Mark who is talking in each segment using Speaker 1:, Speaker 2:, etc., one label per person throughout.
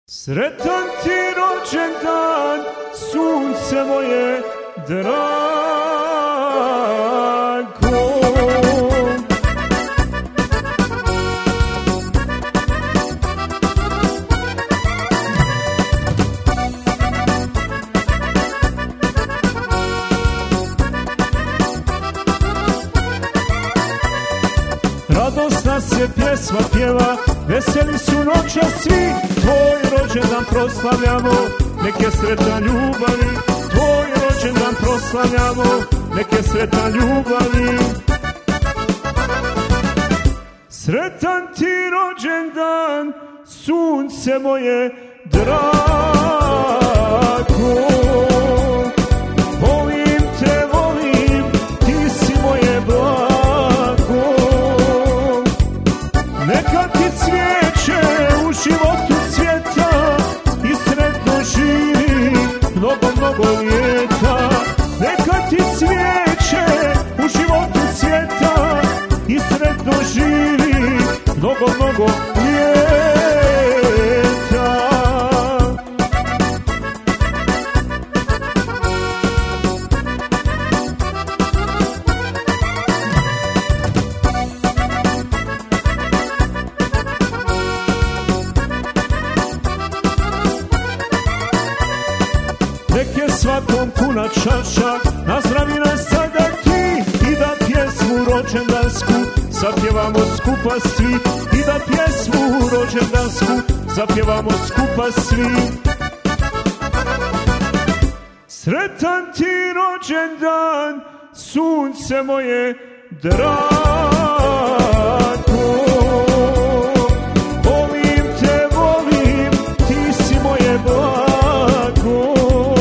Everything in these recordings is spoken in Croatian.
Speaker 1: Sretan ti rođendan, sunce moje drago. Radosna se pjesma pjeva, veseli su noća svi. Tvoj rođendan proslavljamo, nek je sretan ljubavi. Tvoj rođendan proslavljamo, nek je sretan ljubavi. Sretan ti rođendan, sunce moje drago. Volim te, volim, ti si moje blago. Neka ti cvijeće u životu cvjeta i sretno živi mnogo, mnogo ljeta. Neka ti cvijeće u životu cvjeta i sretno živi mnogo, mnogo ljeta. Nek je svakom puna čaša, nazdravi nas sada ti. I da pjesmu rođendansku zapjevamo skupa svi. I da pjesmu rođendansku zapjevamo skupa svi. Sretan ti rođendan, sunce moje drago. Volim te, volim, ti si moje blago.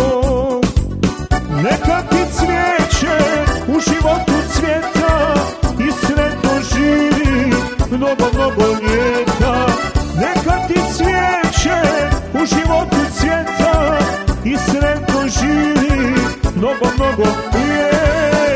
Speaker 1: Neka ti cvijeće u životu cvjeta i sretno živi mnogo, mnogo ljeta. Neka ti cvijeće u životu cvjeta i sretno živi mnogo, mnogo ljeta.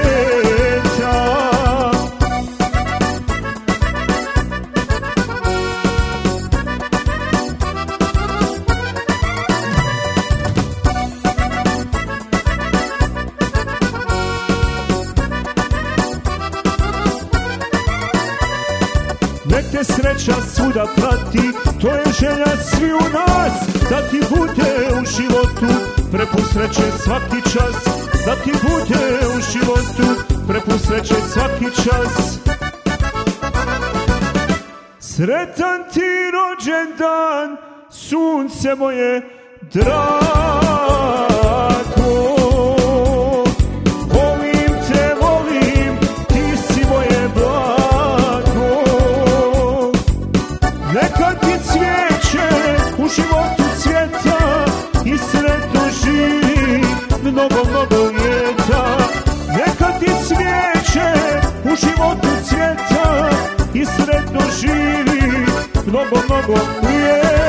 Speaker 1: Nek te sreća svuda prati, to je želja svi u nas. Da ti bude u životu prepun sreće svaki čas. Da ti bude u životu prepun sreće svaki čas. Sretan ti rođendan, sunce moje drago. Volim te, volim, ti si moje blago. Neka ti cvijeće u životu cvjeta i sretno živi mnogo, mnogo ljeta. Neka ti cvijeće u životu cvjeta i sretno živi mnogo, mnogo ljeta.